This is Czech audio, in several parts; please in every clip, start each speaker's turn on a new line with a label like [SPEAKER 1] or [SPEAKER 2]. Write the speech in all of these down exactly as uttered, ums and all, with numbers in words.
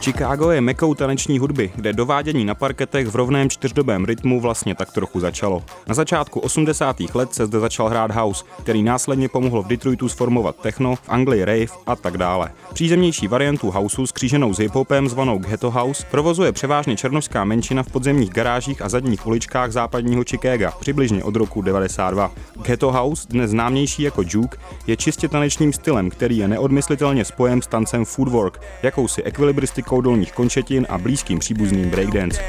[SPEAKER 1] Chicago je mekou taneční hudby, kde dovádění na parketech v rovném čtyřdobém rytmu vlastně tak trochu začalo. Na začátku osmdesátých let se zde začal hrát house, který následně pomohl v Detroitu sformovat techno, v Anglii rave a tak dále. Přízemnější variantu houseu skříženou s hiphopem zvanou ghetto house provozuje převážně černošská menšina v podzemních garážích a zadních uličkách západního Chicaga, přibližně od roku devadesát dva. Ghetto house, dnes známější jako juke, je čistě tanečním stylem, který je neodmyslitelně spojen s tancem footwork, jakousi ekvilibristikou dolních končetin a blízkým příbuzným breakdance.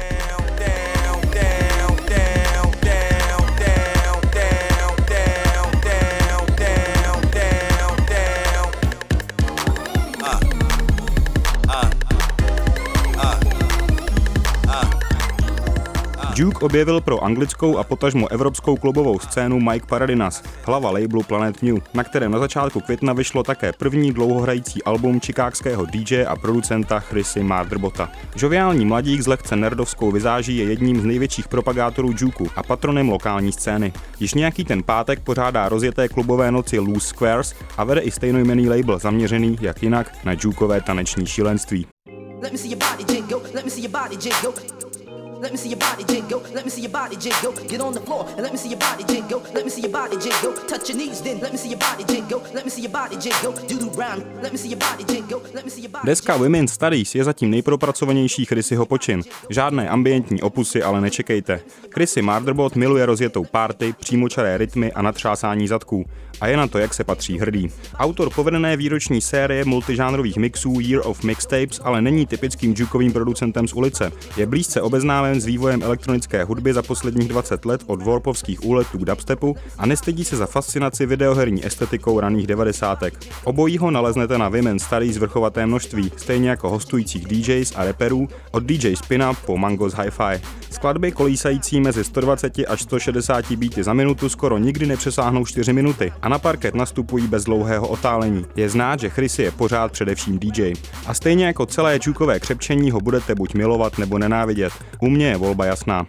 [SPEAKER 1] Juke objevil pro anglickou a potažmo evropskou klubovou scénu Mike Paradinas, hlava labelu Planet New, na kterém na začátku května vyšlo také první dlouhohrající album chicagského dý džeje a producenta Chrissy Marderbota. Žoviální mladík s lehce nerdovskou vizáží je jedním z největších propagátorů juku a patronem lokální scény. Již nějaký ten pátek pořádá rozjeté klubové noci Loose Squares a vede i stejnojmenný label zaměřený, jak jinak, na jukové taneční šílenství.
[SPEAKER 2] Let me see your body jiggle, let me see your body jiggle. Let me see your body jiggle, let me see your body jiggle. Get on the floor and let me see your body jiggle. Let me see your body jiggle. Touch your knees then, let me see your body jiggle. Let me see your body jiggle. Do the round, let me see your body jiggle. Let me see your body.
[SPEAKER 1] Deska Women's Studies je zatím nejpropracovanější Chrissyho počin. Žádné ambientní opusy ale nečekejte. Chrissy Marderbot miluje rozjetou party, přímočaré rytmy a natřásání zadků. A je na to, jak se patří hrdý. Autor povedené výroční série multižánrových mixů Year of Mixtapes ale není typickým jukovým producentem z ulice. Je blízce obeznámen s vývojem elektronické hudby za posledních dvacet let od warpovských úletů k dubstepu a nestydí se za fascinaci videoherní estetikou raných devadesátek. Obojího naleznete na Women's Studies vrchovaté množství, stejně jako hostujících dý džejs a rapperů od dý džej Spin-Up po Mangos Hi-Fi. Skladby kolísající mezi sto dvacet až sto šedesát beaty za minutu skoro nikdy nepřesáhnou čtyři minuty a na parket nastupují bez dlouhého otálení. Je znát, že Chrissy je pořád především dý džej. A stejně jako celé jukové křepčení ho budete buď milovat nebo nenávidět. U mě je volba jasná.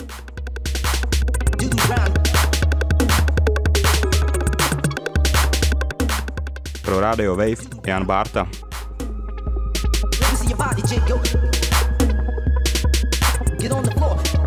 [SPEAKER 1] Pro Radio Wave Jan Bárta. Get on the floor.